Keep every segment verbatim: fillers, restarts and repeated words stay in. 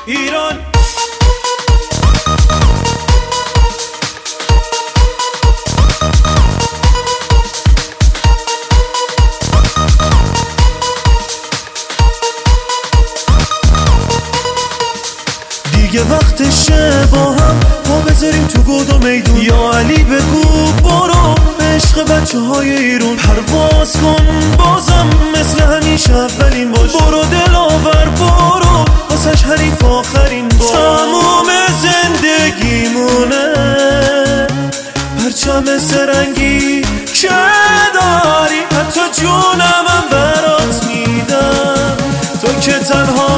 ایران دیگه وقتشه با هم ما بذاریم تو گود و میدون. یا علی بگو برو عشق بچه های ایرون. پرواز کن بازم مثل همیشه اولین باش. برو دلاور برو واسش حریف آخرین باش. تموم زندگیمونه پرچم سرنگی که داری، حتی جونمم برات میدم تو که تنها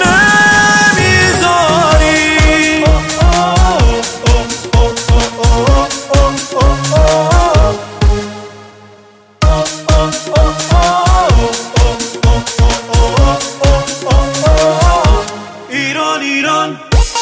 ایران ایران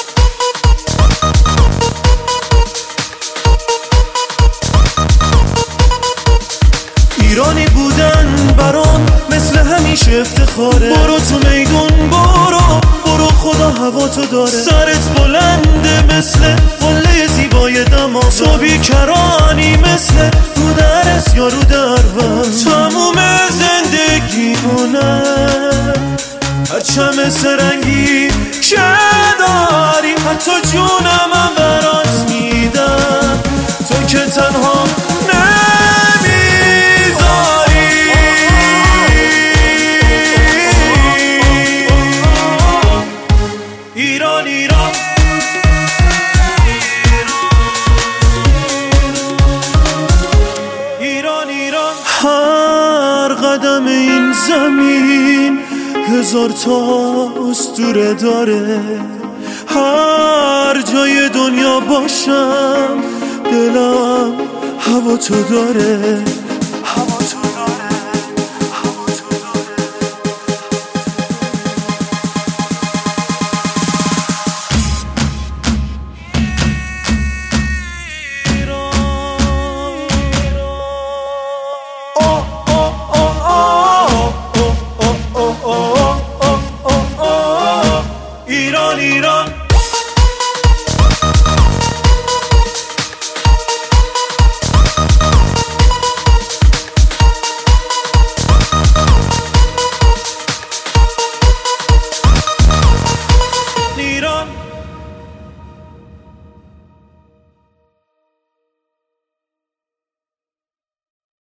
ایرانی بودن برام مثل همیشه افتخاره. برو تو میدون برو برو خدا هوا تو داره. سرت بلنده مثل قله زیبای دماغ. تو بیکرانی مثل رو درس یا رو درون. تموم زندگیمونه پرچم سرنگی که داری، حتی جونمم برات میدم تو که تنها نمیذاری. ایران ایران ایران ایران هر قدم این زمین هزار تا اسطوره داره. هر جای دنیا باشم دلم هوا تو داره. هوا تو داره هوا تو داره. ایران ایران